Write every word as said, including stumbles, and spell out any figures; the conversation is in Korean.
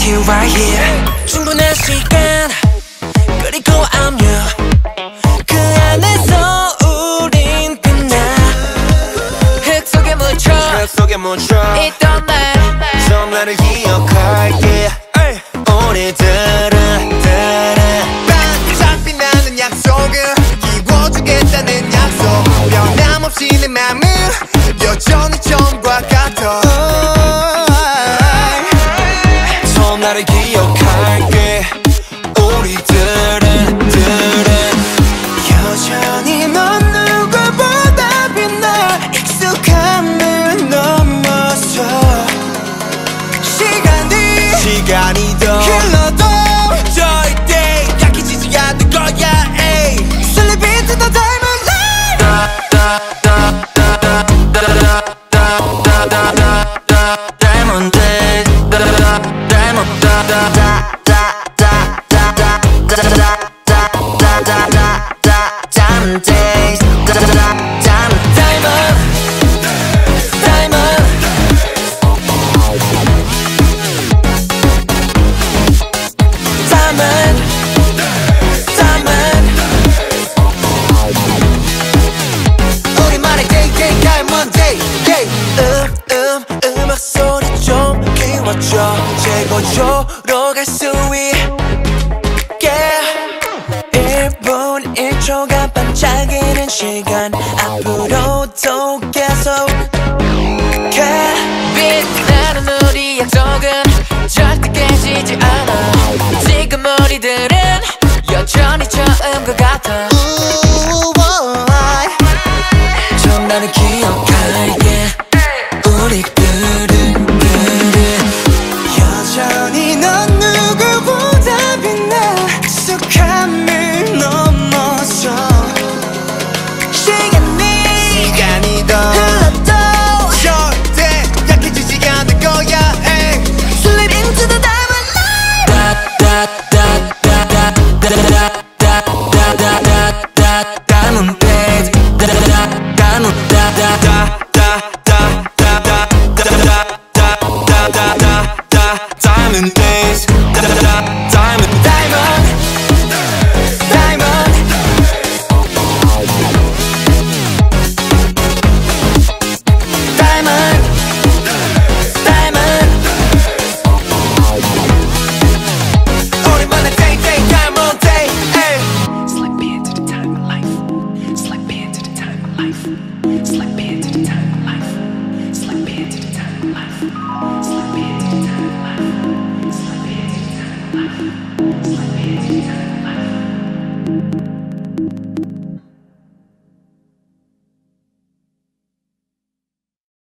here right here. 충분한 시간 그리고 압력 그 안에서 우린 빛나. 흙 속에 묻혀 흙 속에 묻혀 있던 날 처음 나를 기억할게. 우리들은 반짝빛나는 약속을 이뤄주겠다는 약속. 변함없이 내 맘은 여전히 처음과 같아. 처음 나를 기억할게. 우리들은 들은 여전히 넌 누구보다 빛나. 익숙함을 넘어서 시간이 시간이 더 흘러도 절대 약해지지 않을 거야. 에이. Slip into the diamond Diamond days, diamond, diamond days, diamond, diamond, diamond. Diamond, diamond. 우리만의 day day diamond day day. 음, 음, 음악 소리 좀 키워줘. 최고조로 갈 수 있게. 일 분 일 초가 반짝이는 시간 앞으로도 계속 가. 빛나는 우리 약속은 절대 깨지지 않아. 지금 우리들은 여전히 처음과 같아. 처음 나를 기억할게. 우리들은 들은 여전히 넌 누구보다 빛나. 익숙함을 넘어서 시간이 시간이 더 흘러도 절대 약해지지 않을 거야. 에이. Slip into the diamond light. Diamond days, diamond, diamond days, diamond, Diamond, diamond. Diamond, diamond. 우리만의 day day diamond day. 에이. Slip into the time of life. Slip into the time of life. Slip into the time of life. Slip into the time of life. Slip into the time of life. Slip into the time of life. Slip into the time of life.